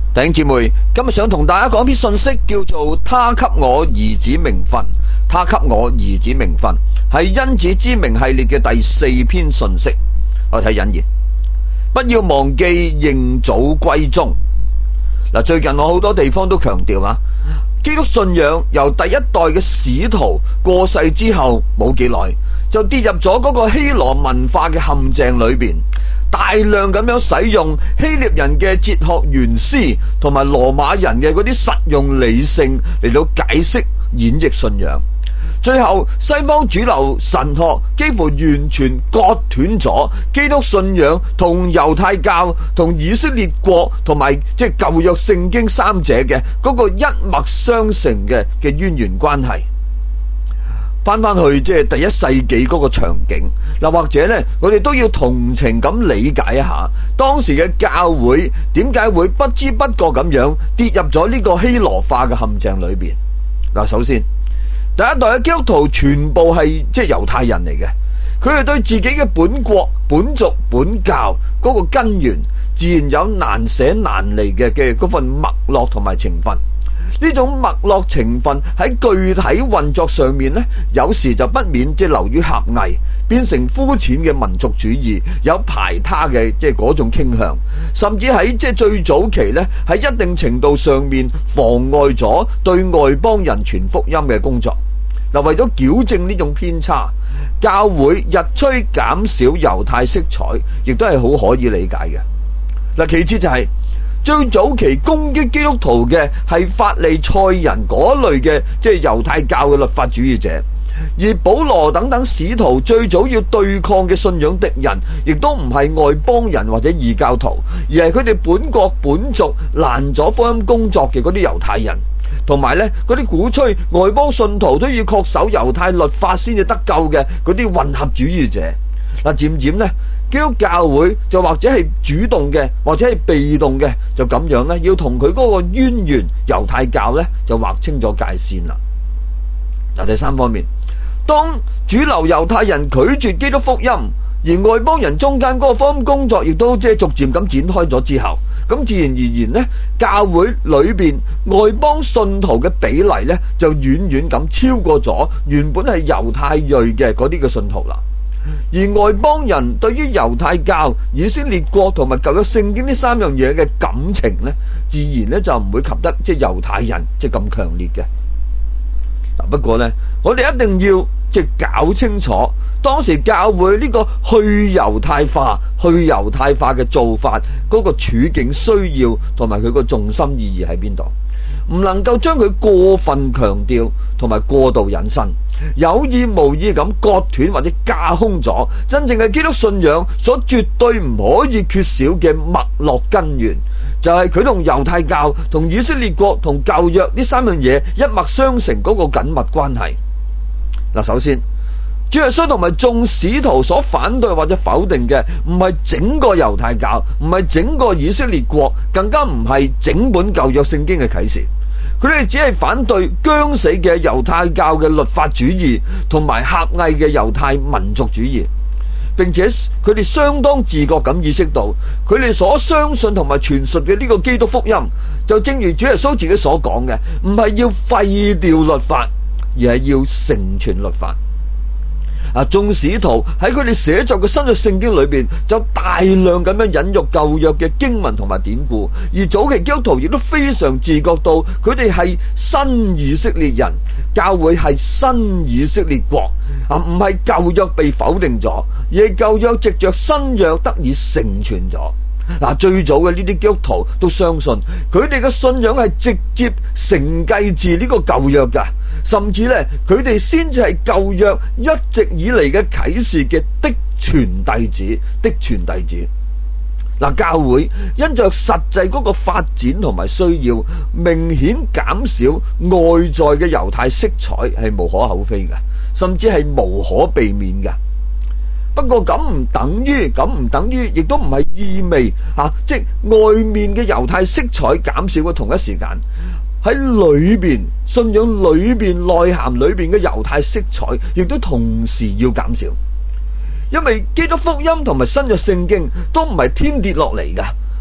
弟兄姊妹，今日想同大家講篇信息，叫做他給我兒子名分。他給我兒子名分，係恩子之名系列嘅第4篇信息。我睇引言，不要忘記認祖歸宗。最近我好多地方都強調基督信仰由第一代嘅使徒過世之後冇幾耐，就跌入咗嗰個希羅文化嘅陷阱裏邊，大量咁樣使用希臘人嘅哲學原思同埋羅馬人嘅嗰啲實用理性嚟到解釋演繹信仰。最後西方主流神學幾乎完全割斷咗基督信仰同猶太教同以色列國同埋即係舊約聖經三者嘅嗰個一脈相承嘅淵源關係。翻去即係第一世紀嗰個場景，或者呢，我哋都要同情咁理解一下當時嘅教會點解會不知不覺咁樣跌入咗呢個希羅化嘅陷阱裏邊。首先第一代嘅基督徒全部係即係猶太人嚟嘅，佢哋對自己嘅本國、本族、本教嗰個根源，自然有難捨難離嘅嗰份脈絡同埋情分。呢種脈絡情分喺具體運作上面呢，有時就不免即係流於狹隘，變成膚淺嘅民族主義，有排他嘅即係嗰種傾向，甚至喺即係最早期呢，喺一定程度上面妨礙咗對外邦人傳福音嘅工作。為咗矯正呢種偏差，教會日趨減少猶太色彩，亦都係好可以理解嘅。其次就係最早期攻擊基督徒嘅係法利賽人嗰類嘅即係猶太教嘅律法主義者，而保羅等等使徒最早要對抗嘅信仰敵人，亦都唔係外邦人或者異教徒，而係佢哋本國本族攔咗福音工作嘅嗰啲猶太人，同埋呢嗰啲鼓吹外邦信徒都要恪守猶太律法先至得救嘅嗰啲混合主義者。漸漸呢，基督教會就或者係主動嘅，或者係被動嘅，就咁樣呢，要同佢嗰個淵源猶太教呢，就劃清咗界線啦。第三方面，當主流猶太人拒絕基督福音，而外邦人中間嗰個福音工作亦都即係逐漸咁展開咗之後，咁自然而然呢，教會裏邊外邦信徒嘅比例呢，就遠遠咁超過咗原本係猶太裔嘅嗰啲嘅信徒啦。而外邦人對於猶太教、以色列國同埋舊約聖經呢三樣嘢嘅感情呢，自然呢就唔會及得即係猶太人即係咁強烈嘅。不過呢，我哋一定要即係搞清楚當時教會呢個去猶太化嘅做法嗰個處境需要同埋佢個重心意義喺邊度，唔能夠將佢過分強調同埋過度引申，有意無意咁割斷或者架空咗真正嘅基督信仰所絕對唔可以缺少嘅脈絡根源，就係佢同猶太教、同以色列國、同舊約呢三樣嘢一脈相承嗰個緊密關係。首先，主耶穌同埋眾使徒所反對或者否定嘅，唔係整個猶太教，唔係整個以色列國，更加唔係整本舊約聖經嘅啟示。佢哋只係反對僵死嘅猶太教嘅律法主義同埋狹隘嘅猶太民族主義，並且佢哋相當自覺咁意識到，佢哋所相信同埋傳述嘅呢個基督福音，就正如主耶穌自己所講嘅，唔係要廢掉律法，而係要成全律法。眾使徒喺佢哋寫作嘅新約聖經裏邊，就大量咁樣引用舊約嘅經文同埋典故，而早期基督徒亦都非常自覺到佢哋係新以色列人，教會係新以色列國，唔係舊約被否定咗，而係舊約藉着新約得以成全咗。最早嘅呢啲基督徒都相信佢哋嘅信仰係直接承繼自呢個舊約噶，甚至咧佢哋先至係舊約一直以嚟嘅啟示嘅的傳弟子。教會因着實際嗰個發展同埋需要，明顯減少外在嘅猶太色彩係無可厚非嘅，甚至係無可避免嘅。不過咁唔等於，亦都唔係意味即係外面嘅猶太色彩減少嘅同一時間，喺裏邊信仰裏邊內涵裏邊嘅猶太色彩，亦都同時要減少。因為基督福音同埋新約聖經都唔係天跌落嚟噶，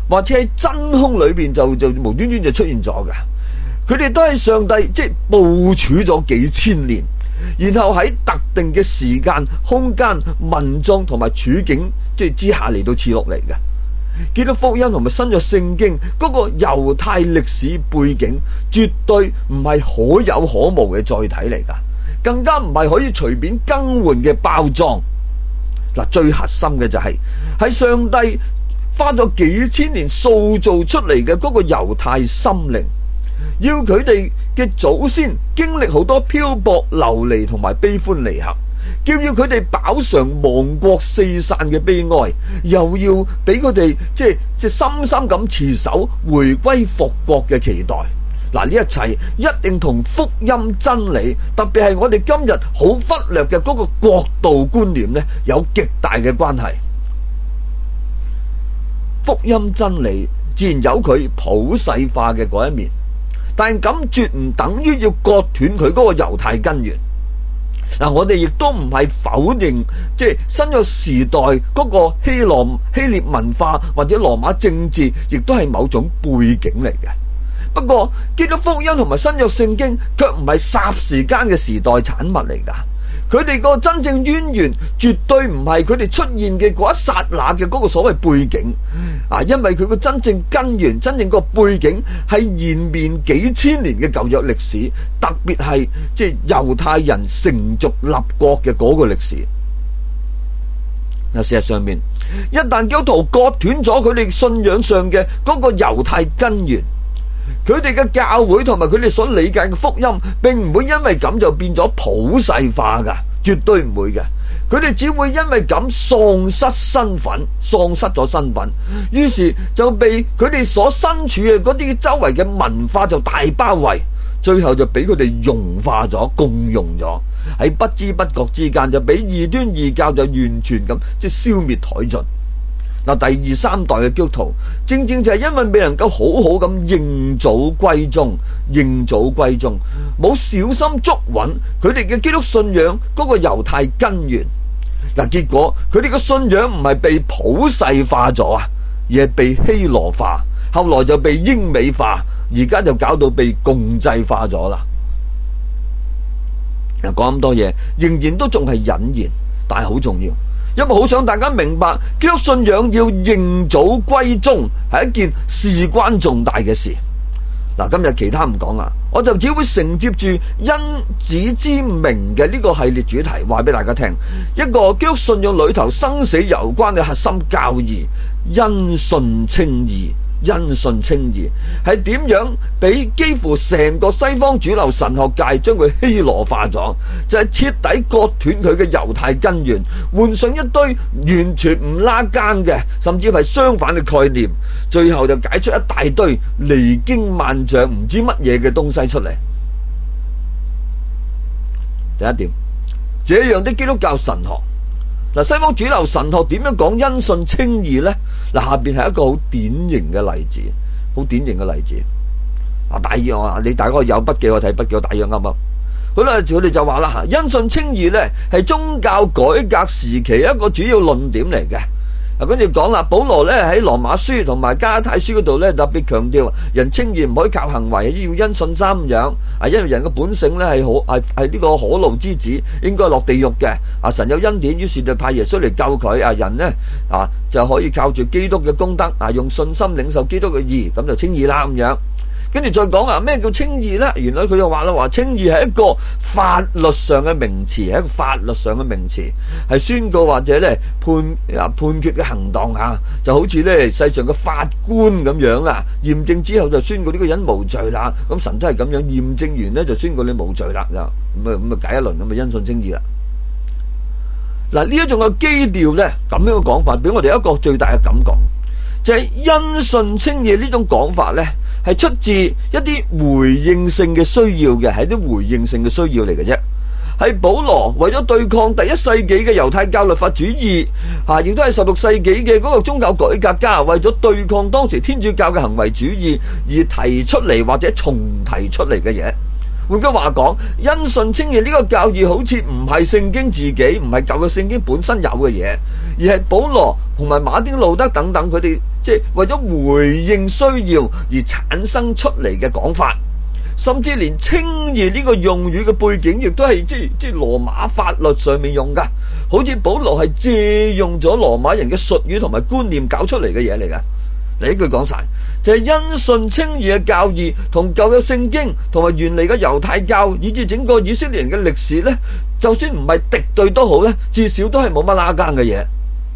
或者喺真空裏邊就無端端就出現咗嘅。佢哋都係上帝即係部署咗幾千年，然後喺特定嘅時間、空間、民眾同埋處境即係之下嚟到賜落嚟嘅。基督福音同埋新約聖經嗰個猶太歷史背景，絕對唔係可有可無嘅載體嚟㗎，更加唔係可以隨便更換嘅包裝。嗱，最核心嘅就係喺上帝花咗幾千年塑造出嚟嘅嗰個猶太心靈，要佢哋嘅祖先經歷好多漂泊流離同埋悲歡離合，要佢哋飽嘗亡國四散嘅悲哀，又要俾佢哋即係深深咁持守回歸復國嘅期待。嗱，呢一切一定同福音真理，特別係我哋今日好忽略嘅嗰個國度觀念呢，有極大嘅關係。福音真理自然有佢普世化嘅嗰一面，但咁絕唔等於要割斷佢嗰個猶太根源。嗱，我哋亦都唔係否認即係新約時代嗰個希臘文化或者羅馬政治，亦都係某種背景嚟嘅。不過基督福音同埋新約聖經卻唔係霎時間嘅時代產物嚟㗎，佢哋個真正淵源絕對唔係佢哋出現嘅嗰一剎那嘅嗰個所謂背景啊，因為佢個真正根源、真正個背景係延綿幾千年嘅舊約歷史，特別係即係猶太人成族立國嘅嗰個歷史。嗱，事實上面一旦基督徒割斷咗佢哋信仰上嘅嗰個猶太根源，佢哋嘅教會同埋佢哋所理解嘅福音，並唔會因為咁就變咗普世化㗎，絕對唔會嘅。佢哋只會因為咁喪失身份，喪失咗身份，於是就被佢哋所身處嘅嗰啲周圍嘅文化就大包圍，最後就俾佢哋融化咗、共融咗，喺不知不覺之間就俾異端異教就完全咁即係消滅殆盡。嗱，第二三代嘅基督徒，正正就係因為未能夠好好咁認祖歸宗，冇小心捉穩佢哋嘅基督信仰嗰個猶太根源。嗱，結果佢哋嘅信仰唔係被普世化咗啊，而係被希羅化，後來就被英美化，而家就搞到被共濟化咗啦。嗱，講咁多嘢，仍然都仲係隱言，但係好重要。因為好想大家明白，基督信仰要認祖歸宗係一件事關重大嘅事。嗱，今日其他唔講啦，我就只會承接住因子之名嘅呢個系列主題，話俾大家聽一個基督信仰裏頭生死攸關嘅核心教義：因信稱義。因信稱義係點樣俾幾乎成個西方主流神學界將佢希羅化咗，就係徹底割斷佢嘅猶太根源，換上一堆完全唔拉更嘅，甚至係相反嘅概念，最後就解出一大堆離經萬象唔知乜嘢嘅東西出嚟。第一點，這樣的基督教神學。嗱，西方主流神學點樣講因信稱義呢？嗱，下邊係一個好典型嘅例子，好典型嘅例子。大約你大概有筆記，我睇筆記，大約啱啱。好啦，佢哋就話啦，因信稱義呢係宗教改革時期一個主要論點嚟嘅。跟住講啦，保羅咧喺羅馬書同埋加拉太書嗰度咧特別強調，人稱義唔可以靠行為，要因信心咁樣。因為人嘅本性咧係呢個可怒之子，應該落地獄嘅。神有恩典，於是就派耶穌嚟救佢。人呢就可以靠住基督嘅功德用信心領受基督嘅義，咁就稱義啦咁樣。跟住再講咩叫稱義呢？原來佢就話啦，稱義係一個法律上嘅名詞，係一個法律上嘅名詞，係宣告或者咧判決嘅行動就好似咧世上嘅法官咁樣啦，驗證之後就宣告呢個人無罪啦。咁神都係咁樣驗證完咧就宣告你無罪啦，咁啊解一輪咁啊因信稱義啦。嗱，呢一種嘅基調咧，咁樣嘅講法俾我哋一個最大嘅感覺，就係因信稱義呢種講法咧，係出自一啲回應性嘅需要嘅，係啲回應性嘅需要嚟嘅啫。係保羅為咗對抗第一世紀嘅猶太教律法主義，亦都係16世紀嘅嗰個宗教改革家為咗對抗當時天主教嘅行為主義而提出嚟或者重提出嚟嘅嘢。換句話講，因信稱義呢個教義好似唔係聖經自己，唔係舊嘅聖經本身有嘅嘢，而係保羅同埋馬丁路德等等佢哋即係為咗回應需要而產生出嚟嘅講法，甚至連稱義呢個用語嘅背景亦都係即係羅馬法律上面用㗎，好似保羅係借用咗羅馬人嘅術語同埋觀念搞出嚟嘅嘢嚟㗎。呢句講晒就係因信稱義嘅教義同舊約聖經同埋原嚟嘅猶太教以至整個以色列人嘅歷史呢，就算唔係敵對都好呢，至少都係冇乜拉更嘅嘢。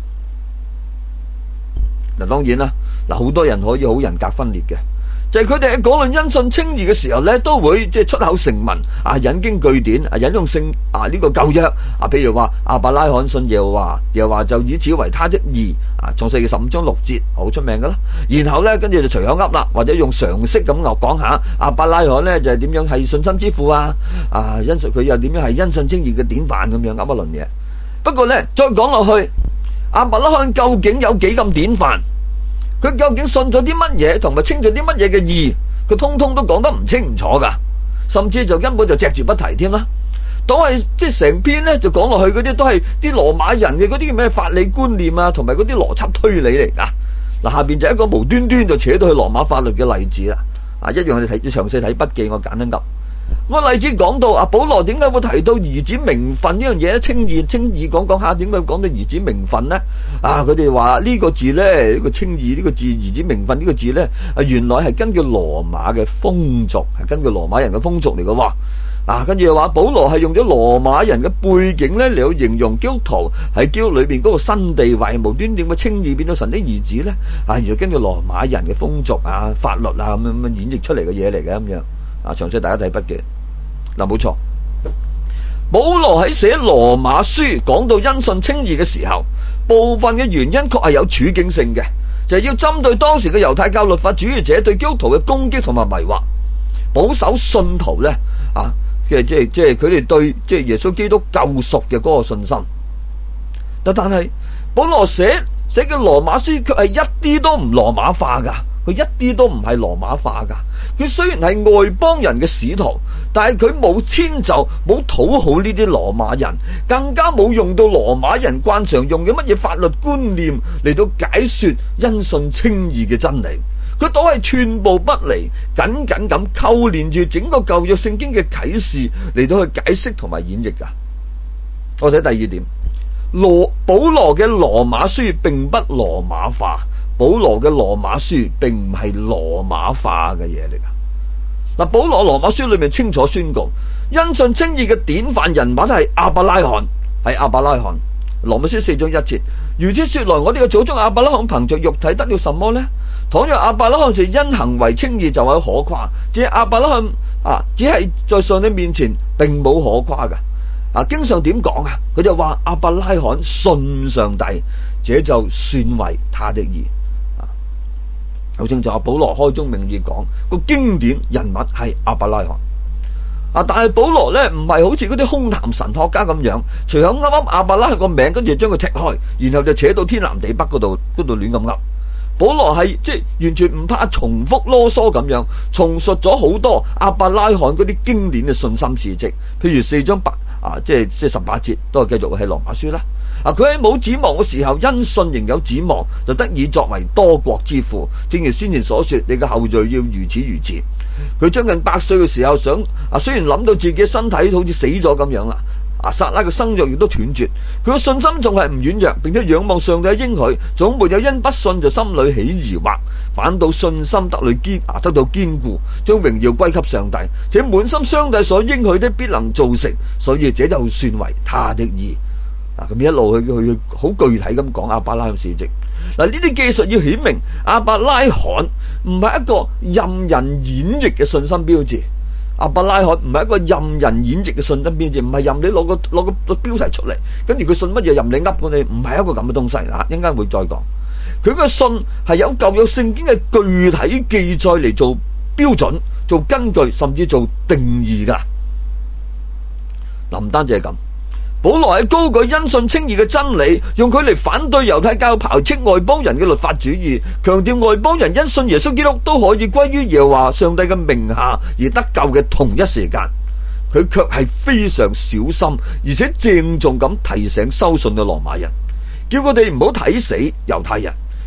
嗱，當然啦，好多人可以好人格分裂嘅，就係佢哋喺講論因信稱義嘅時候呢，都會即係出口成文引經據典引用聖呢個舊約譬如話亞伯拉罕信耶和華，耶和華就以此為他的義創世記15章6節好出名噶啦。然後呢，跟住就隨口噏啦，或者用常識咁講下亞伯拉罕呢就係點樣係信心之父因信佢又點樣係因信稱義嘅典範咁樣噏一輪嘢。不過呢，再講落去，亞伯拉罕究竟有幾咁典範？佢究竟信咗啲乜嘢，同埋稱咗啲乜嘢嘅義，佢通通都講得唔清唔楚噶，甚至就根本就隻字不提添啦。都係即係成篇咧就講落去嗰啲都係啲羅馬人嘅嗰啲咩法理觀念同埋嗰啲邏輯推理嚟噶。嗱，下邊就一個無端端就扯到去羅馬法律嘅例子啦。一樣我哋詳細睇筆記，我簡單噏。個例子講到保羅點解會提到兒子名分呢樣嘢？稱義講下，點解會講到兒子名分呢？佢哋話呢個字呢，呢個稱義呢個字，兒子名分呢個字呢，原來係根據羅馬嘅風俗，係根據羅馬人嘅風俗嚟嘅喎。跟住又話保羅係用咗羅馬人嘅背景呢嚟去形容基督徒喺基督裏邊嗰個新地位，無端端嘅稱義變到神的兒子呢？原來根據羅馬人嘅風俗法律咁樣演繹出嚟嘅嘢嚟嘅咁樣。詳細大家睇筆記。冇錯，保羅喺寫羅馬書講到因信稱義嘅時候，部分嘅原因確係有處境性嘅，就係要針對當時嘅猶太教律法主義者對基督徒嘅攻擊同埋迷惑，保守信徒呢即係佢哋對即係耶穌基督救贖嘅嗰個信心。但係保羅寫嘅羅馬書卻係一啲都唔羅馬化噶，佢一啲都唔係羅馬化噶。佢雖然係外邦人嘅使徒，但係佢冇遷就，冇討好呢啲羅馬人，更加冇用到羅馬人慣常用嘅乜嘢法律觀念嚟到解說因信稱義嘅真理。佢都係寸步不離，緊緊咁扣連住整個舊約聖經嘅啟示嚟到去解釋同埋演繹噶。我睇第二點，保羅嘅羅馬書並不羅馬化。保羅嘅羅馬書並唔係羅馬化嘅嘢嚟噶。保羅羅馬書裏面清楚宣告，因信稱義嘅典範人物係亞伯拉罕，羅馬書4章1節。如此說來，我哋嘅祖宗亞伯拉罕憑着肉體得了什麼呢？倘若亞伯拉罕是因行為稱義，就有可誇。只係亞伯拉罕只係在上帝面前並冇可誇噶。經上點講佢就話亞伯拉罕信上帝，這就算為他的義。好清楚，保羅開宗明義講個經典人物係亞伯拉罕。但係保羅呢唔係好似嗰啲空談神學家咁樣，隨口噏亞伯拉罕個名，跟住將佢踢開，然後就扯到天南地北嗰度亂咁噏。保羅係即係完全唔怕重複囉嗦咁樣重述咗好多亞伯拉罕嗰啲經典嘅信心事蹟，譬如4章即係18節都係繼續係羅馬書啦。佢喺冇指望嘅時候，因信仍有指望，就得以作為多國之父。正如先前所說，你嘅後裔要如此如此。佢將近100歲嘅時候，想雖然諗到自己嘅身體好似死咗咁樣啦，撒拉嘅生育亦都斷絕，佢嘅信心仲係唔軟弱，並且仰望上帝嘅應許，總沒有因不信就心裏起疑惑，反倒信心得到堅固，將榮耀歸給上帝，且滿心上帝所應許的必能做成，所以這就算為他的義。咁一路去好具體咁講亞伯拉罕事蹟。呢啲技術要顯明亞伯拉罕唔係一個任人演繹嘅信心標誌。亞伯拉罕唔係一個任人演繹嘅信心標誌，唔係任你攞個標題出嚟，跟住佢信乜嘢任你噏嗰啲，唔係一個咁嘅東西。一陣間會再講。佢嘅信係有舊約聖經嘅具體記載嚟做標準、做根據，甚至做定義噶。唔單止係咁。保羅係高舉因信稱義嘅真理，用佢嚟反對猶太教排斥外邦人嘅律法主義，強調外邦人因信耶穌基督都可以歸於耶和華上帝嘅名下而得救嘅同一時間，佢卻係非常小心而且鄭重咁提醒收信嘅羅馬人，叫佢哋唔好睇死猶太人，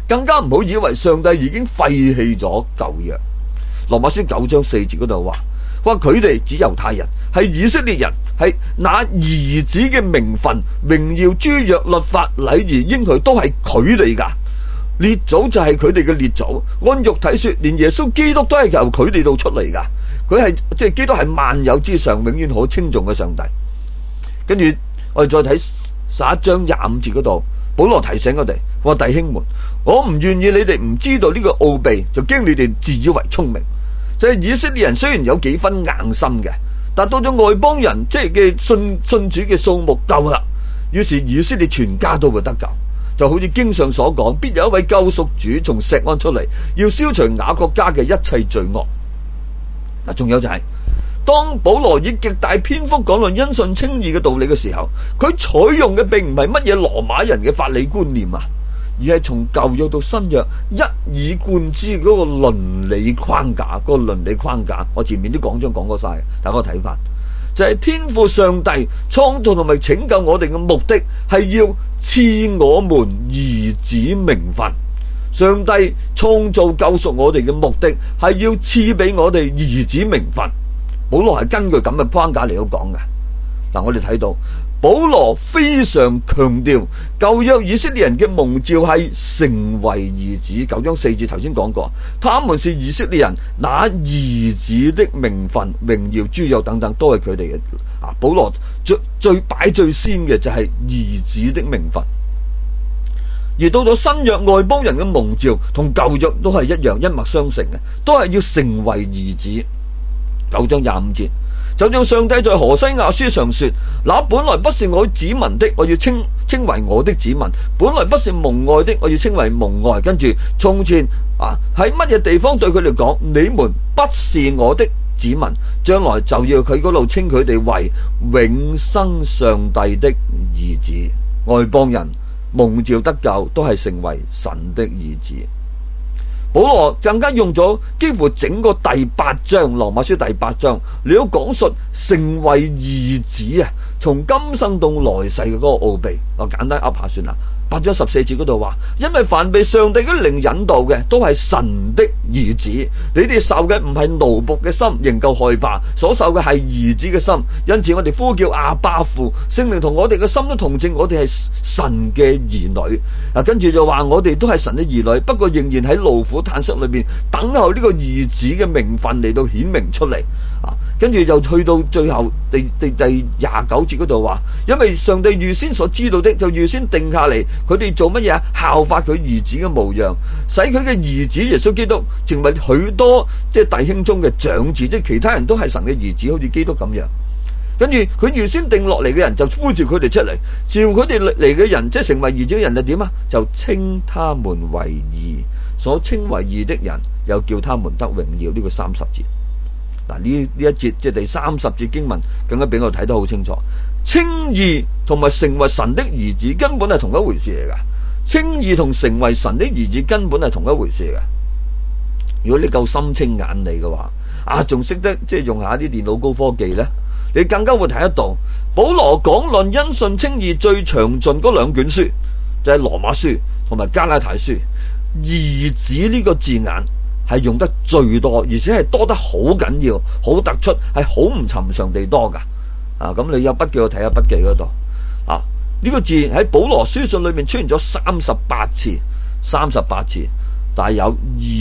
更加唔好以為上帝已經廢棄咗舊約。羅馬書9章4節嗰度話佢哋指猶太人係以色列人，係那兒子嘅名分、榮耀、諸約、律法、禮儀、應許都係佢哋噶。列祖就係佢哋嘅列祖，按肉體說，連耶穌基督都係由佢哋度出嚟噶。佢係基督係萬有之上，永遠可稱頌嘅上帝。跟住我哋再睇11章25節嗰度，保羅提醒我哋話：弟兄們，我唔願意你哋唔知道呢個奧秘，就驚你哋自以為聰明。就係以色列人雖然有幾分硬心嘅，但到咗外邦人即係嘅信主嘅數目夠啦，於是以色列全家都會得救。就好似經上所講，必有一位救贖主從錫安出嚟，要消除雅各家嘅一切罪惡。仲有就係當保羅以極大篇幅講論因信稱義嘅道理嘅時候，佢採用嘅並唔係乜嘢羅馬人嘅法理觀念啊，而係從舊約到新約一以貫之嗰個倫理框架。嗰個倫理框架我前面啲講章講過晒，大家睇翻就係天父上帝創造同埋拯救我哋嘅目的係要賜我們兒子名分。上帝創造救贖我哋嘅目的係要賜俾我哋兒子名分。保羅係根據咁嘅框架嚟到講嘅。嗱，我哋睇到保羅非常強調舊約以色列人嘅蒙召係成為兒子。9章4節頭先講過，他們是以色列人，那兒子的名分、榮耀、諸有等等都係佢哋嘅。保羅最擺最先嘅就係兒子的名分。而到咗新約，外邦人嘅蒙召同舊約都係一樣，一脈相承嘅，都係要成為兒子。9章25節，就像上帝在何西阿書上說：那本來不是我子民的，我要稱為我的子民；本來不是蒙愛的，我要稱為蒙愛。跟住從前喺乜嘢地方對佢哋講，你們不是我的子民，將來就要佢嗰度稱佢哋為永生上帝的兒子。外邦人蒙召得救都係成為神的兒子。保羅更加用咗幾乎整個第8章羅馬書第8章嚟到講述成為兒子啊，從今生到來世嘅嗰個奧秘。我簡單噏下算啦。8章14節嗰度話：因為凡被上帝嘅靈引導嘅，都係神的兒子。你哋受嘅唔係奴僕嘅心，仍舊害怕，所受嘅係兒子嘅心。因此我哋呼叫阿爸父，聖靈同我哋嘅心都同證，我哋係神嘅兒女。跟住就話我哋都係神嘅兒女，不過仍然喺勞苦嘆息裏面等候呢個兒子嘅名分嚟到顯明出嚟。跟住就去到最後第29節嗰度話：因為上帝預先所知道的，就預先定下嚟，佢哋做乜嘢？效法佢兒子嘅模樣，使佢嘅兒子耶穌基督成為許多弟兄中嘅長子，即係其他人都係神嘅兒子，好似基督咁樣。跟住佢預先定落嚟嘅人就呼召佢哋出嚟，召佢哋嚟嘅人即係成為兒子嘅人就點啊？就稱他們為義，所稱為義的人又叫他們得榮耀。呢個30節。嗱，呢一節即係第30節經文更加俾我睇得好清楚，稱義同埋成為神的兒子根本係同一回事嚟噶。稱義同成為神的兒子根本係同一回事嚟噶。如果你夠心清眼利嘅話，仲識得用下啲電腦高科技呢，你更加會睇得到保羅講論因信稱義最詳盡嗰兩卷書，就係羅馬書同埋加拉太書。兒子呢個字眼係用得最多，而且係多得好緊要，好突出，係好唔尋常地多噶。咁你有筆記我睇下筆記嗰度。呢個字喺保羅書信裏面出現咗38次，但係有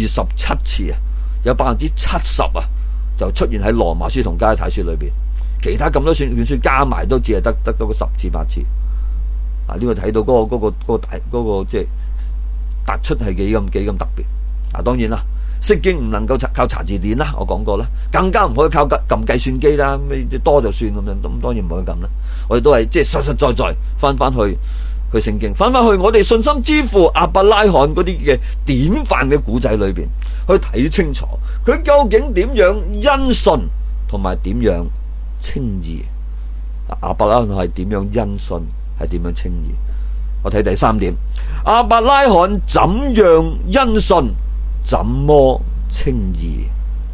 27次啊，有70%就出現喺羅馬書同加拉太書裏邊，其他咁多卷書加埋都只係得個10次8次。呢個睇到嗰個即係突出係幾咁特別。當然啦。釋經唔能夠靠查字典啦，我講過啦，更加唔可以靠撳計算機啦，多就算咁樣，咁當然唔可以撳啦。我哋都係即係實實在翻去聖經，翻去我哋信心之父亞伯拉罕嗰啲嘅典範嘅古仔裏邊，去睇清楚佢究竟點樣因信同埋點樣稱義。亞伯拉罕係點樣因信，係點樣稱義？我睇第3點，亞伯拉罕怎樣因信，怎麼稱義？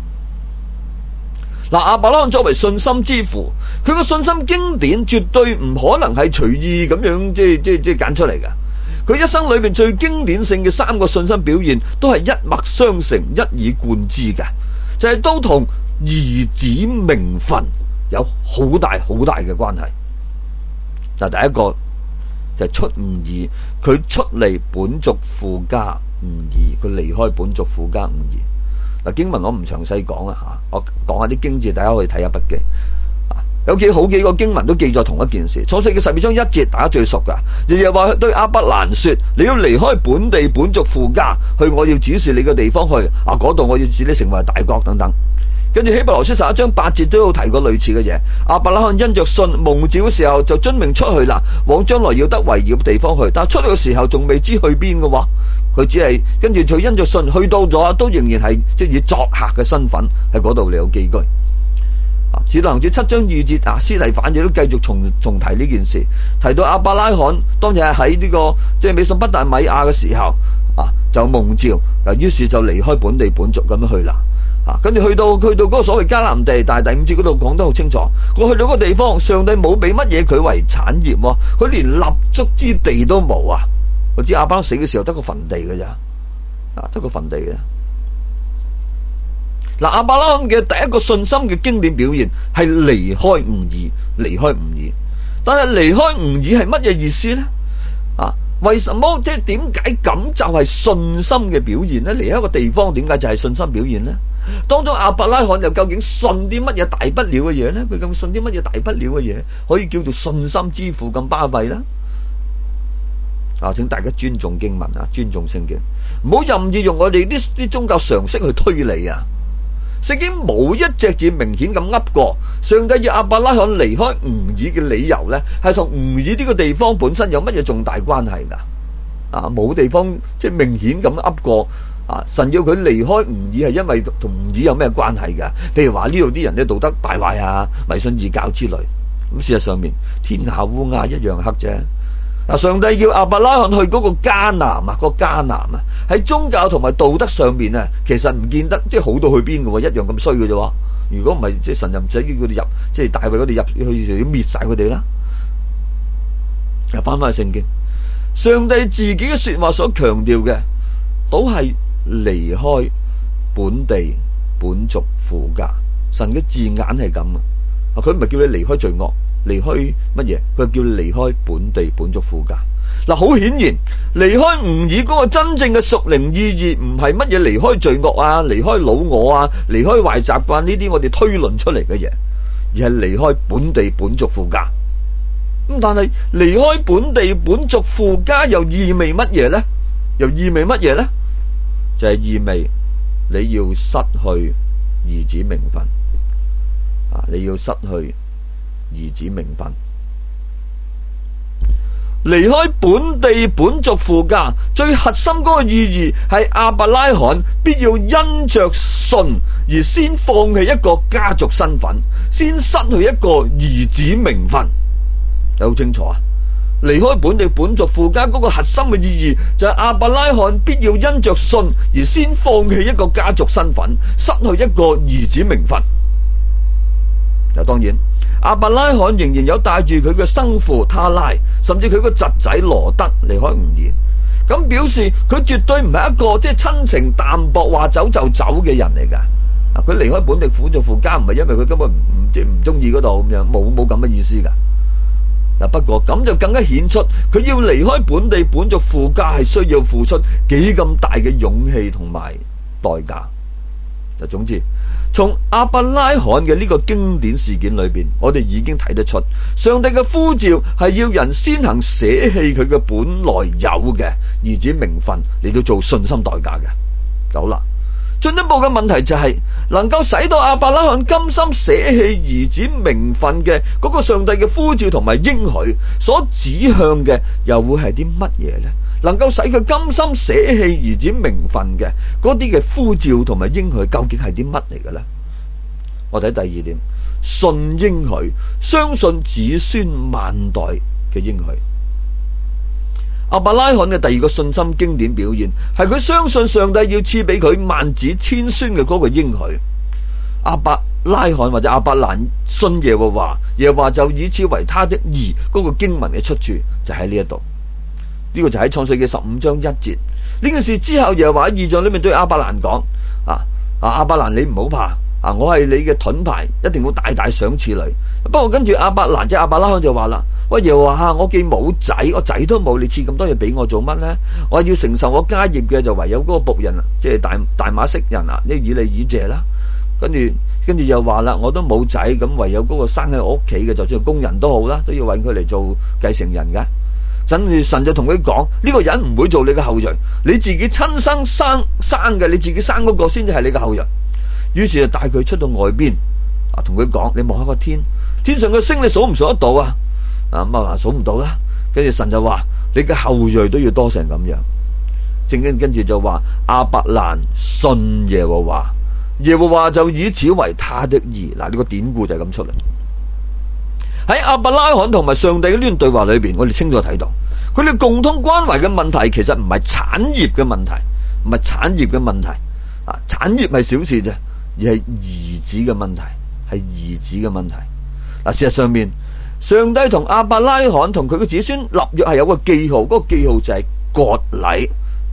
亞伯拉罕作為信心之父，佢個信心經典絕對唔可能係隨意咁樣即係揀出嚟嘅。 佢一生裏邊最經典性嘅3個信心表現，都係一脈相承、一以貫之嘅，就係都同兒子名分有好大嘅關係。嗱，第一個就係出吾珥，佢出離本族父家吾珥，佢離開本族父家吾珥。嗱，經文我唔詳細講啦嚇，我講下啲經字，大家可以睇下筆記。有好幾個經文都記載同一件事。創世記12章1節，大家最熟噶，日話對亞伯蘭說：你要離開本地本族父家，去我要指示你嘅地方去，嗰度我要使你成為大國等等。跟住希伯來書11章8節都有提過類似嘅嘢。亞伯拉罕因着信蒙召嘅時候就遵命出去啦，往將來要得為業嘅地方去，但係出去嘅時候仲未知去邊嘅喎，佢只係跟住就因着信去到咗，都仍然係即係以作客嘅身份喺嗰度嚟有寄居。使徒行傳7章2節，司提反亦都繼續重提呢件事，提到亞伯拉罕當日喺呢個即係美索不達米亞嘅時候就蒙召，於是就離開本地本族咁樣去啦。跟住去到嗰個所謂迦南地，但係第5節嗰度講得好清楚，我去到嗰個地方，上帝冇俾乜嘢佢為產業喎，佢連立足之地都冇啊！我知亞伯拉罕死嘅時候得個墳地嘅咋，得個墳地嘅。亞伯拉罕嘅第一個信心嘅經典表現係離開吾珥，但係離開吾珥係乜嘢意思呢？為什麼即係點解咁就係信心嘅表現呢？離開一個地方點解就係信心表現呢？當中亞伯拉罕又究竟信啲乜嘢大不了嘅嘢呢？佢究竟信啲乜嘢大不了嘅嘢可以叫做信心之父咁巴閉呢？請大家尊重經文尊重聖經，唔好任意用我哋啲宗教常識去推理啊！聖經冇一隻字明顯咁噏過上帝要亞伯拉罕離開吾珥嘅理由呢，係同吾珥呢個地方本身有乜嘢重大關係噶？冇地方即係明顯咁噏過神要佢離開吾珥係因為同吾珥有咩關係噶？譬如話呢度啲人咧道德敗壞迷信異教之類，咁事實上面天下烏鴉一樣黑啫。上帝叫亞伯拉罕去嗰個迦南喺宗教同埋道德上面其實唔見得即係好到去邊嘅，一樣咁衰嘅啫。如果唔係，即係神就唔使叫佢哋入，即係大衛佢哋入去就要滅晒佢哋啦。又翻返去聖經，上帝自己嘅說話所強調嘅，都係離開本地本族父家。神嘅字眼係咁佢唔係叫你離開罪惡。離開乜嘢？佢叫你離開本地本族父家。好顯然，離開吾珥嗰個真正嘅屬靈意義，唔係乜嘢離開罪惡離開老我離開壞習慣呢啲我哋推論出嚟嘅嘢，而係離開本地本族父家。咁但係離開本地本族父家又意味乜嘢呢？就係意味你要失去兒子名分你要失去兒子名分。離開本地本族父家最核心嗰個意義係亞伯拉罕必要因着信而先放棄一個家族身份，先失去一個兒子名分。好清楚離開本地本族父家嗰個核心嘅意義就係亞伯拉罕必要因着信而先放棄一個家族身份，失去一個兒子名分。當然亞伯拉罕仍然有帶住佢嘅生父他拉，甚至佢個侄仔羅德離開吾珥，咁表示佢絕對唔係一個即係親情淡薄話走就走嘅人嚟噶。佢離開本地本族父家唔係因為佢根本唔中意嗰度咁樣，冇咁嘅意思噶。不過咁就更加顯出佢要離開本地本族父家係需要付出幾咁大嘅勇氣同埋代價。總之，從亞伯拉罕嘅呢個經典事件裏邊，我哋已經睇得出上帝嘅呼召係要人先行捨棄佢嘅本來有嘅兒子名分嚟到做信心代價嘅。好啦，進一步嘅問題就係能夠使到亞伯拉罕甘心捨棄兒子名分嘅嗰個上帝嘅呼召同埋應許所指向嘅又會係啲乜嘢呢？能夠使佢甘心捨棄兒子名分嘅嗰啲嘅呼召同埋應許究竟係啲乜嚟嘅呢？我睇第二點，信應許，相信子孫萬代嘅應許。亞伯拉罕嘅第二個信心經典表現係佢相信上帝要賜俾佢萬子千孫嘅嗰個應許。亞伯拉罕或者亞伯蘭信耶和華，耶和華就以此為他的義，嗰個經文嘅出處就喺呢一度。 呢個就喺創世記15章1節。呢件事之後，耶和華喺異象裏面對亞伯蘭講：亞伯蘭你唔好怕，我係你嘅盾牌，一定會大大賞賜你。不過跟住亞伯蘭即係亞伯拉罕就話啦：喂，耶和華，我既冇仔，我仔都冇，你賜咁多嘢俾我做乜呢？我要承受我家業嘅就唯有嗰個僕人即係大馬色人呢以利以謝啦。跟住又話啦，我都冇仔，咁唯有嗰個生喺我屋企嘅，就算工人都好啦，都要搵佢嚟做繼承人嘅。神就同佢講：呢個人唔會做你嘅後裔，你自己親生生嘅，你自己生嗰個先至係你嘅後裔。於是就帶佢出到外邊，同佢講：你望下個天上嘅星，你數唔數得到啊？數唔到啦。跟住神就話：你嘅後裔都要多成咁樣。正經跟住就話：亞伯蘭信耶和華，耶和華就以此為他的義。呢個典故就係咁出嚟。喺亞伯拉罕同埋上帝嘅呢段對話裏邊，我哋清楚睇到佢哋共通關懷嘅問題，其實唔係產業嘅問題，唔係產業嘅問題。產業係小事啫，而係兒子嘅問題，係兒子嘅問題。事實上面，上帝同亞伯拉罕同佢嘅子孫立約係有個記號，嗰個記號就係割禮，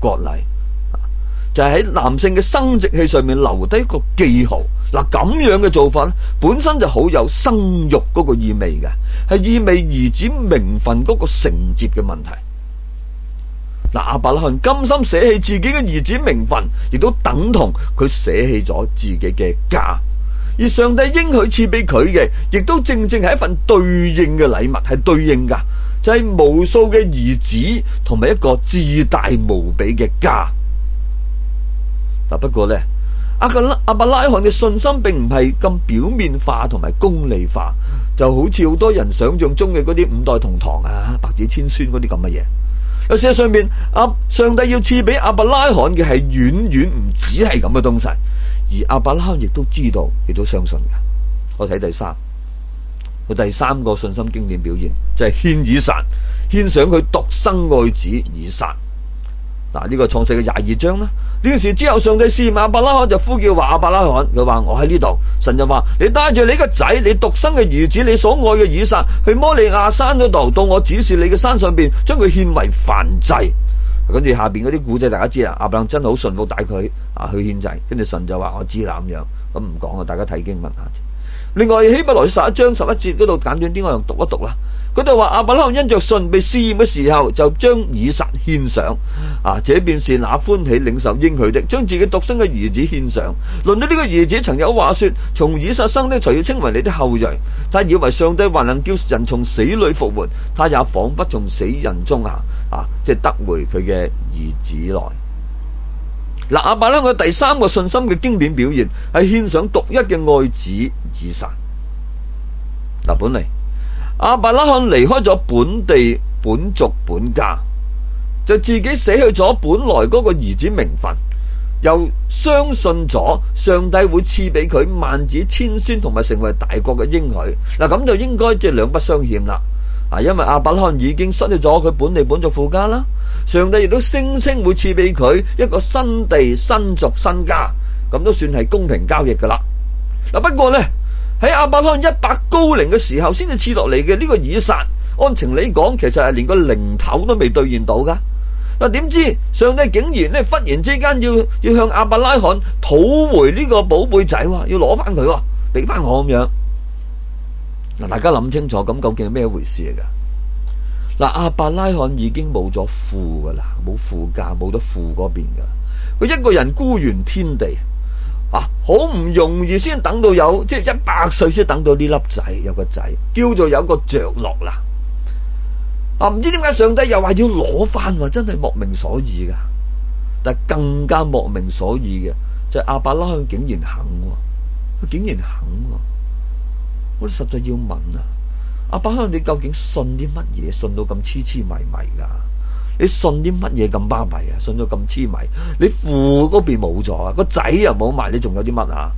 就係喺男性嘅生殖器上面留低一個記號。咁樣嘅做法本身就好有生育嗰個意味嘅，係意味兒子名分嗰個承接嘅問題。亞伯拉罕甘心捨棄自己嘅兒子名分，亦都等同佢捨棄咗自己嘅家。而上帝應許賜俾佢嘅，亦都正正係一份對應嘅禮物，係對應噶，就係無數嘅兒子同埋一個至大無比嘅家。不過呢，亞伯拉罕嘅信心並唔係咁表面化同埋功利化，就好似好多人想象中嘅嗰啲五代同堂百子千孫嗰啲咁嘅嘢。事實上面，上帝要賜俾亞伯拉罕嘅係遠遠唔止係咁嘅東西，而亞伯拉罕亦都知道，亦都相信嘅。我睇第三個信心經典表現就係獻以撒，獻上佢獨生愛子以撒。呢個創世嘅22章啦。呢件事之後，上帝試驗亞伯拉罕，就呼叫話亞伯拉罕，佢話我喺呢度。神就話：你帶住你個仔，你獨生嘅兒子，你所愛嘅以撒，去摩利亞山嗰度，到我指示你嘅山上邊，將佢獻為燔祭。跟住下邊嗰啲古仔大家知啦，亞伯拉罕真係好順服帶佢去獻祭。跟住神就話：我知啦咁樣，咁唔講啦，大家睇經文下。另外希伯來11章11節嗰度簡短啲，我又讀一讀啦。嗰度話亞伯拉罕因着信被試驗嘅時候，就將以撒獻上。這便是那歡喜領受應許的，將自己獨生嘅兒子獻上。論到呢個兒子，曾有話說：從以撒生的，才要稱為你的後裔。他以為上帝還能叫人從死裏復活，他也仿佛從死人中即係得回佢嘅兒子來。亞伯拉罕第三個信心嘅經典表現係獻上獨一嘅愛子以撒。本嚟亞伯拉罕離開咗本地本族本家，就自己捨去咗本來嗰個兒子名分，又相信咗上帝會賜俾佢萬子千孫同埋成為大國嘅應許。咁就應該即係兩不相欠啦。因為亞伯拉罕已經失去咗佢本地本族父家啦，上帝亦都聲稱會賜俾佢一個新地新族新家，咁都算係公平交易噶啦。不過呢，喺亞伯拉罕100高齡嘅時候先至賜落嚟嘅呢個以撒，按情理講其實係連個零頭都未兌現到噶。點知上帝竟然忽然之間要向亞伯拉罕討回呢個寶貝仔，要攞翻佢，俾翻我咁樣。大家諗清楚，咁究竟係咩回事嚟噶？亞伯拉罕已經冇咗父噶啦，冇父家，冇得父嗰邊噶。佢一個人孤懸天地，好唔容易先等到有，即係100歲先等到呢粒仔，有個仔，叫做有個着落啦。唔知點解上帝又話要攞翻，真係莫名所以噶。但係更加莫名所以嘅就係亞伯拉罕竟然肯，佢竟然肯。我哋實在要問亞伯拉罕，你究竟信啲乜嘢？信到咁痴痴迷迷噶？你信啲乜嘢咁巴閉啊？信到咁痴迷，你父嗰邊冇咗，個仔又冇埋，你仲有啲乜啊？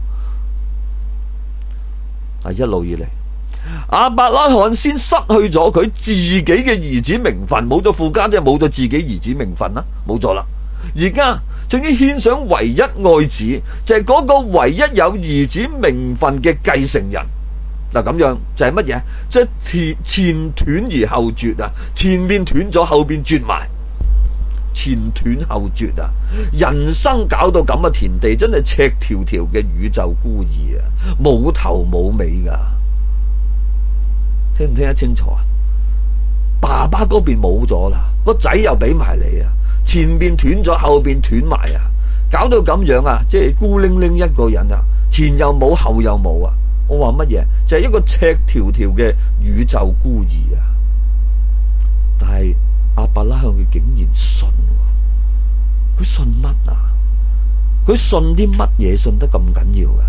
一路以嚟，亞伯拉罕先失去咗佢自己嘅兒子名分，冇咗父家，即係冇咗自己兒子名分啦，冇咗啦。而家仲要獻上唯一愛子，就係嗰個唯一有兒子名分嘅繼承人。咁樣就係乜嘢？即係前斷而後絕啊！前面斷咗，後邊絕埋。 前斷後絕啊！人生搞到咁嘅田地，真係赤條條嘅宇宙孤兒啊，冇頭冇尾噶，聽唔聽得清楚啊？爸爸嗰邊冇咗啦，個仔又俾埋你啊，前邊斷咗，後邊斷埋啊，搞到咁樣啊，即係孤零零一個人啊，前又冇後又冇啊！我話乜嘢？就係一個赤條條嘅宇宙孤兒啊！但係亞伯拉罕佢竟然信，佢信乜啊？佢信啲乜嘢？信得咁緊要噶？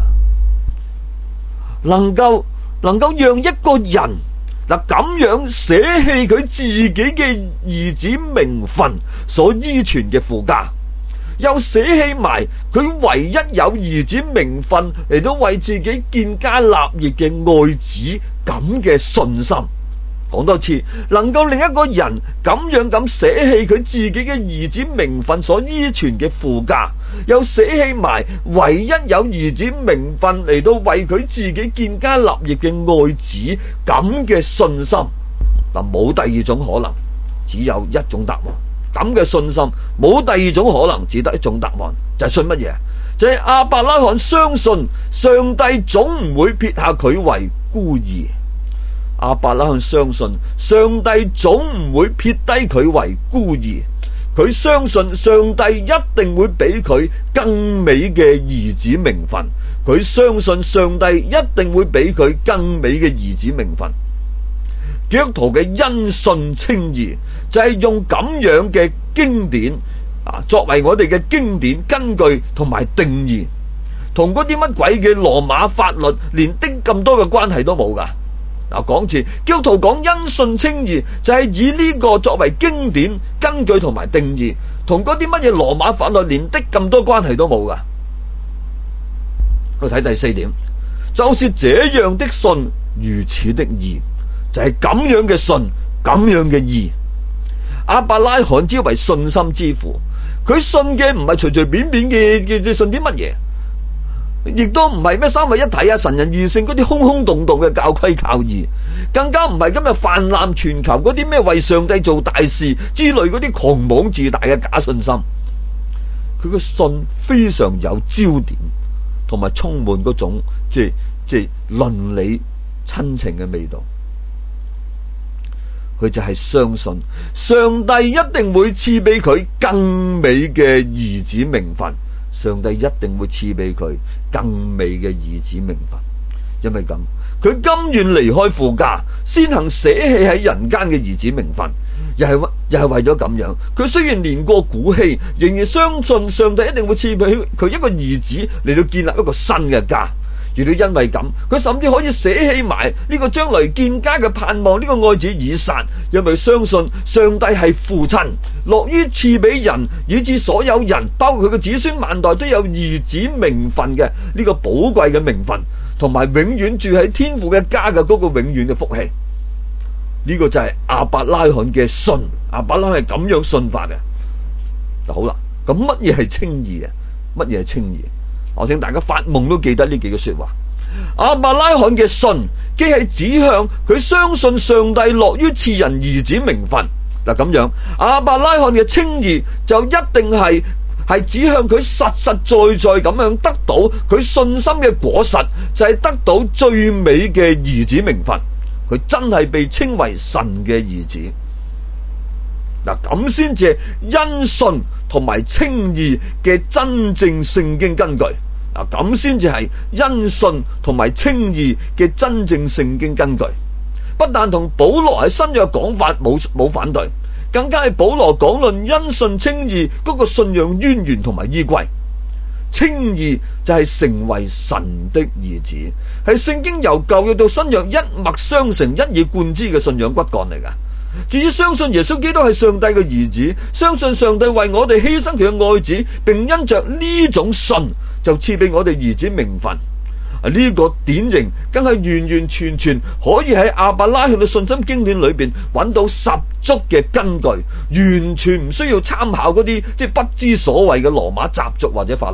能夠讓一個人嗱咁樣捨棄佢自己嘅兒子名分所依存嘅父家，又捨棄埋佢唯一有兒子名分嚟到為自己建家立業嘅愛子咁嘅信心。講多次，能夠令一個人咁樣咁捨棄佢自己嘅兒子名分所依存嘅父家，又捨棄埋唯一有兒子名分嚟到為佢自己建家立業嘅愛子咁嘅信心，嗱，冇第二種可能，只有一種答案。咁嘅信心冇第二種可能，只得一種答案，就係信乜嘢？就係亞伯拉罕相信上帝總唔會撇下佢為孤兒。亞伯拉罕相信上帝總唔會撇低佢為孤兒，佢相信上帝一定會俾佢更美嘅兒子名分，佢相信上帝一定會俾佢更美嘅兒子名分。基督徒嘅因信稱義就係用咁樣嘅經典作為我哋嘅經典根據同埋定義，同嗰啲乜鬼嘅羅馬法律連啲咁多嘅關係都冇噶。講次，基督徒講因信稱義就係以呢個作為經典根據同埋定義，同嗰啲乜嘢羅馬法律連啲咁多關係都冇噶。去睇第四點，就是這樣的信，如此的義，就係咁樣嘅信，咁樣嘅義。亞伯拉罕之為信心之父，佢信嘅唔係隨隨便便嘅信啲乜嘢，亦都唔係咩三位一體啊、神人二性嗰啲空空洞洞嘅教規教義，更加唔係今日泛濫全球嗰啲咩為上帝做大事之類嗰啲狂妄自大嘅假信心。佢個信非常有焦點，同埋充滿嗰種即係倫理親情嘅味道。佢就係相信上帝一定會賜俾佢更美嘅兒子名分，上帝一定會賜俾佢更美嘅兒子名分。因為咁，佢甘願離開父家，先行捨棄喺人間嘅兒子名分，又係為咗咁樣。佢雖然年過古稀，仍然相信上帝一定會賜俾佢一個兒子嚟到建立一個新嘅家。而都因為咁，佢甚至可以捨棄埋呢個將來建家嘅盼望，呢個愛子以撒，因為相信上帝係父親，樂於賜俾人，以致所有人，包括佢嘅子孫萬代都有兒子名分嘅呢個寶貴嘅名分，同埋永遠住喺天父嘅家嘅嗰個永遠嘅福氣。呢個就係亞伯拉罕嘅信，亞伯拉罕係咁樣信法嘅。好啦，咁乜嘢係稱義啊？乜嘢係稱義？我請大家發夢都記得呢幾句說話。亞伯拉罕嘅信既係指向佢相信上帝樂於賜人兒子名分，嗱咁樣亞伯拉罕嘅稱義就一定係指向佢實實在在咁樣得到佢信心嘅果實，就係得到最美嘅兒子名分。佢真係被稱為神嘅兒子。嗱，咁先至係因信同埋稱義嘅真正聖經根據。嗱，咁先至係因信同埋稱義嘅真正聖經根據。不但同保羅喺新約講法冇反對，更加係保羅講論因信稱義嗰個信仰淵源同埋依歸。稱義就係成為神的兒子，係聖經由舊約到新約一脈相承、一以貫之嘅信仰骨幹嚟噶。至於相信耶穌基督係上帝嘅兒子，相信上帝為我哋犧牲佢嘅愛子，並因着呢種信就賜俾我哋兒子名分。呢個典型更係完完全全可以喺亞伯拉罕嘅信心經典裏邊揾到十足嘅根據，完全唔需要參考嗰啲即係不知所謂嘅羅馬習俗或者法律。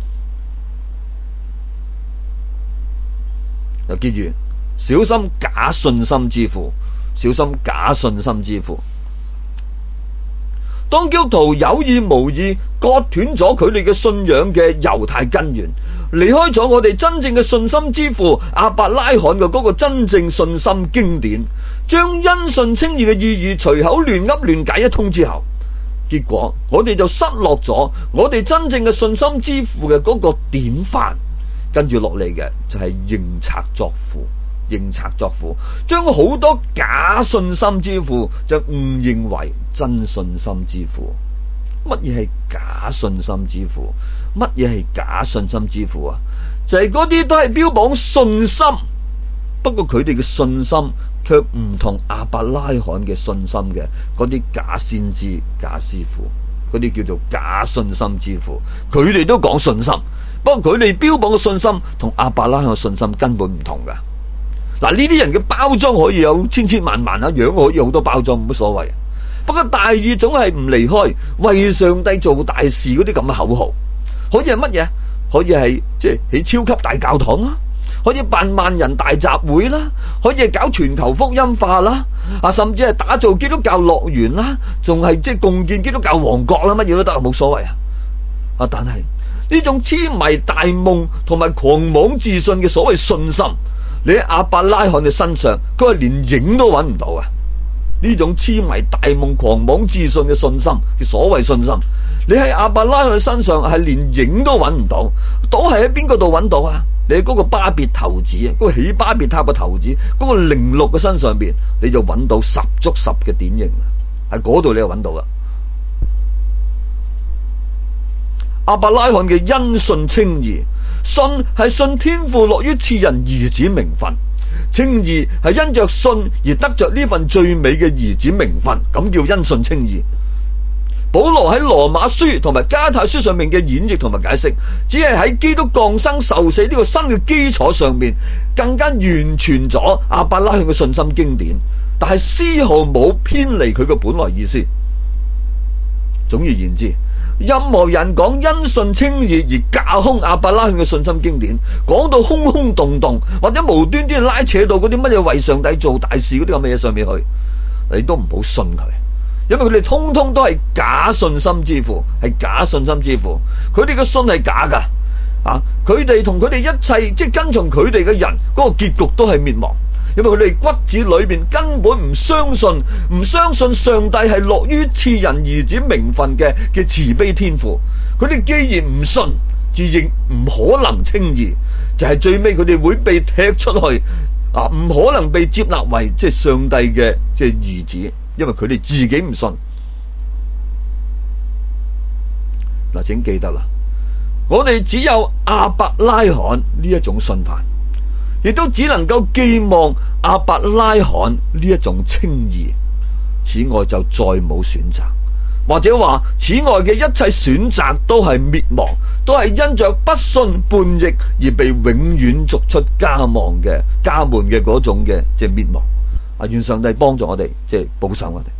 又記住，小心假信心之父，小心假信心之父。 當基督徒有意無意割斷咗佢哋嘅信仰嘅猶太根源，離開咗我哋真正嘅信心之父亞伯拉罕嘅嗰個真正信心經典，將因信稱義嘅意義隨口亂噏亂解一通之後，結果我哋就失落咗我哋真正嘅信心之父嘅嗰個典範。跟住落嚟嘅就係認賊作父，認賊作父，將好多假信心之父就誤認為真信心之父。乜嘢係假信心之父？乜嘢係假信心之父啊？就係嗰啲都係標榜信心，不過佢哋嘅信心卻唔同亞伯拉罕嘅信心嘅嗰啲假先知、假師傅，嗰啲叫做假信心之父。佢哋都講信心，不過佢哋標榜嘅信心同亞伯拉罕嘅信心根本唔同噶。嗱，呢啲人嘅包裝可以有千千萬萬啊，樣可以好多包裝，冇乜所謂。不過大意總係唔離開為上帝做大事嗰啲咁嘅口號。可以係乜嘢？可以係即係起超級大教堂啦，可以辦萬人大集會啦，可以係搞全球福音化啦，甚至係打造基督教樂園啦，仲係即係共建基督教王國啦，乜嘢都得，冇所謂啊！但係呢種痴迷大夢同埋狂妄自信嘅所謂信心，你喺亞伯拉罕嘅身上，佢係連影都揾唔到啊！呢種痴迷大夢狂妄自信嘅信心嘅所謂信心，你喺亞伯拉罕嘅身上係連影都揾唔到，都係喺邊個度揾到啊？你喺嗰個巴別頭子啊，嗰個起巴別塔嘅頭子，嗰個寧錄嘅身上邊，你就揾到十足十嘅典型，喺嗰度你就揾到啦。亞伯拉罕嘅因信稱義，信係信天父樂於賜人兒子名分，稱義係因着信而得着呢份最美嘅兒子名分，咁叫因信稱義。保羅喺羅馬書同埋加太書上面嘅演繹同埋解釋，只係喺基督降生受死呢個新嘅基礎上面，更加完全咗亞伯拉罕嘅信心經典，但係絲毫冇偏離佢嘅本來意思。總而言之，任何人講因信稱義而架空亞伯拉罕嘅信心經典，講到空空洞洞，或者無端端拉扯到嗰啲乜嘢為上帝做大事嗰啲咁嘅嘢上面去，你都唔好信佢。因為佢哋通通都係假信心之父，係假信心之父，佢哋嘅信係假噶，佢哋同佢哋一切即係跟從佢哋嘅人，嗰個結局都係滅亡。因為佢哋骨子裏邊根本唔相信上帝係樂於賜人兒子名分嘅慈悲天父。佢哋既然唔信，自認唔可能稱義，就係最尾佢哋會被踢出去，唔可能被接納為即係上帝嘅即係兒子。因為佢哋自己唔信。嗱，請記得啦，我哋只有亞伯拉罕呢一種信法，亦都只能夠寄望亞伯拉罕呢一種稱義，此外就再冇選擇，或者話此外嘅一切選擇都係滅亡，都係因着不信叛逆而被永遠逐出家門嘅嗰種嘅即係滅亡。願上帝幫助我哋，即係保守我哋。